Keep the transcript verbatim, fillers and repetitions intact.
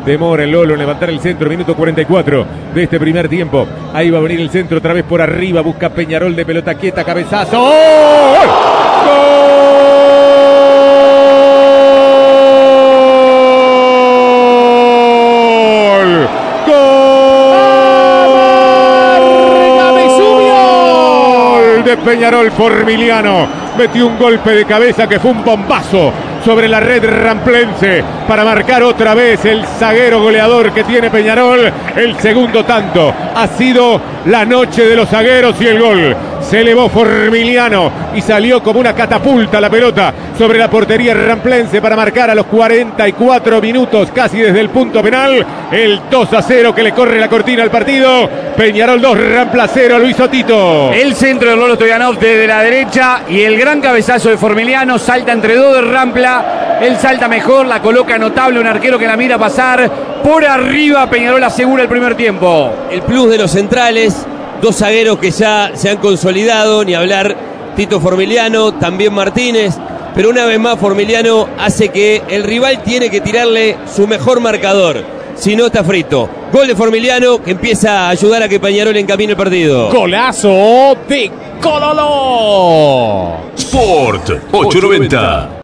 Demora el Lolo en levantar el centro, minuto cuarenta y cuatro de este primer tiempo. Ahí va a venir el centro otra vez por arriba, busca Peñarol de pelota quieta, cabezazo. ¡Gol! ¡Gol! ¡Gol! De Peñarol, Formiliano metió un golpe de cabeza que fue un bombazo sobre la red ramplense para marcar otra vez el zaguero goleador que tiene Peñarol. El segundo tanto ha sido la noche de los zagueros y el gol. Se elevó Formiliano y salió como una catapulta la pelota sobre la portería ramplense para marcar a los cuarenta y cuatro minutos, casi desde el punto penal, el dos a cero que le corre la cortina al partido. Peñarol dos, Rampla cero, lo hizo Tito. El centro de Lolo Stoyanov desde la derecha y el gran cabezazo de Formiliano, salta entre dos de Rampla, él salta mejor, la coloca notable, un arquero que la mira pasar por arriba. Peñarol asegura el primer tiempo. El plus de los centrales, dos zagueros que ya se han consolidado, ni hablar Tito Formiliano, también Martínez, pero una vez más Formiliano hace que el rival tiene que tirarle su mejor marcador, si no está frito. Gol de Formiliano que empieza a ayudar a que Peñarol encamine el partido. Golazo de Cololo. Sport ochocientos noventa.